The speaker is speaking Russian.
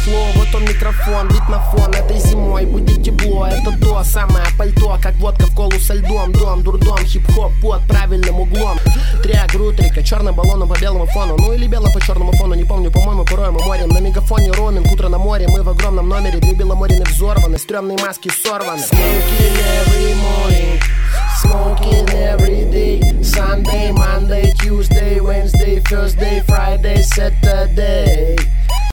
флоу, вот он микрофон, бит на фон. Этой зимой будет тепло, это то самое пальто, как водка в колу со льдом. Дом, дурдом, хип-хоп под правильным углом. Трек, рутрика, черным баллоном по белому фону. Ну или белым по черному фону, не помню, по-моему, порой мы морем. На мегафоне роуминг, утро на море. Мы в огромном номере, две беломорины взорваны, стрёмные маски сорваны. Smoking every morning, smoking every day. Sunday, Monday, Tuesday, Wednesday, Thursday, Friday.